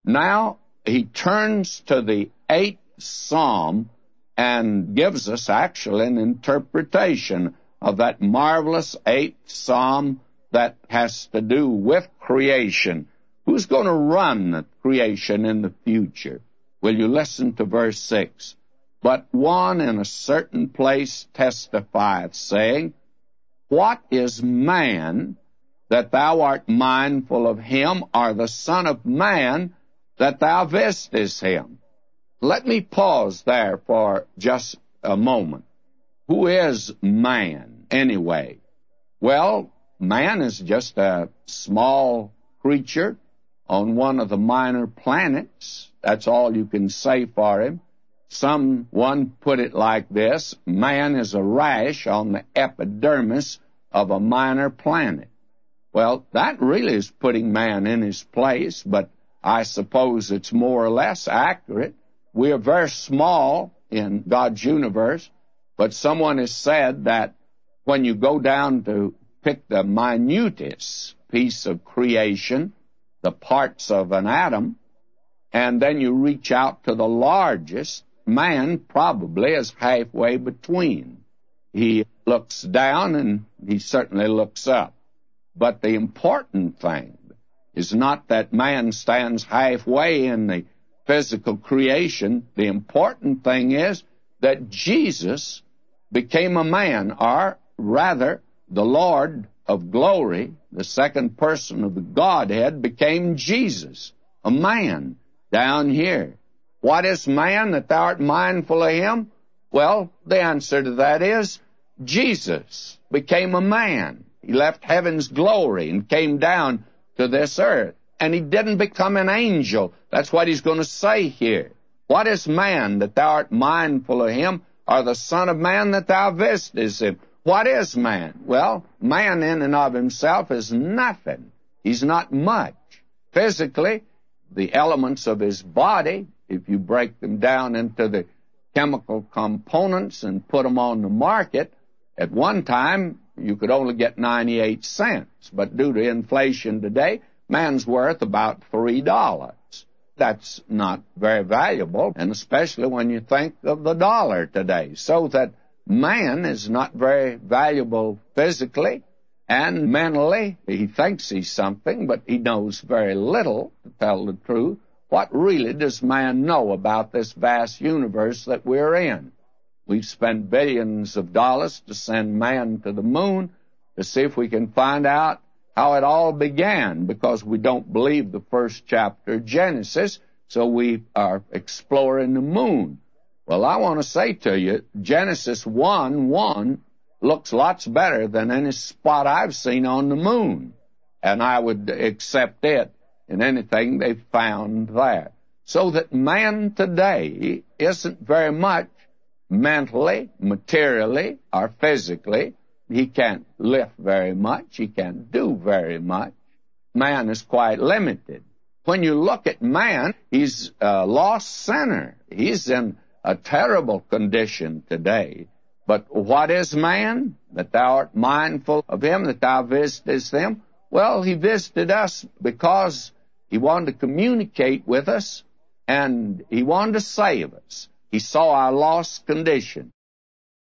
Now he turns to the 8th Psalm and gives us actually an interpretation of that marvelous 8th Psalm that has to do with creation. Who's going to run the creation in the future? Will you listen to verse 6? But one in a certain place testifieth, saying, What is man, that thou art mindful of him, or the Son of Man, that thou visitest him? Let me pause there for just a moment. Who is man, anyway? Well, man is just a small creature on one of the minor planets. That's all you can say for him. Someone put it like this: man is a rash on the epidermis of a minor planet. Well, that really is putting man in his place, but I suppose it's more or less accurate. We are very small in God's universe, but someone has said that when you go down to pick the minutest piece of creation, the parts of an atom, and then you reach out to the largest, man probably is halfway between. He looks down and he certainly looks up. But the important thing is not that man stands halfway in the physical creation. The important thing is that Jesus became a man, or rather, the Lord of glory, the second person of the Godhead, became Jesus, a man, down here. What is man, that thou art mindful of him? Well, the answer to that is Jesus became a man. He left heaven's glory and came down to this earth. And he didn't become an angel. That's what he's going to say here. What is man, that thou art mindful of him, or the Son of Man, that thou visitest him? What is man? Well, man in and of himself is nothing. He's not much. Physically, the elements of his body, if you break them down into the chemical components and put them on the market, at one time you could only get 98 cents. But due to inflation today, man's worth about $3. That's not very valuable, and especially when you think of the dollar today. So that man is not very valuable physically and mentally. He thinks he's something, but he knows very little, to tell the truth. What really does man know about this vast universe that we're in? We've spent billions of dollars to send man to the moon to see if we can find out how it all began, because we don't believe the first chapter of Genesis, so we are exploring the moon. Well, I want to say to you, Genesis 1:1 looks lots better than any spot I've seen on the moon, and I would accept it in anything they've found there. So that man today isn't very much mentally, materially, or physically. He can't lift very much. He can't do very much. Man is quite limited. When you look at man, he's a lost sinner. He's in a terrible condition today. But what is man? That thou art mindful of him, that thou visitest him? Well, he visited us because he wanted to communicate with us, and he wanted to save us. He saw our lost condition.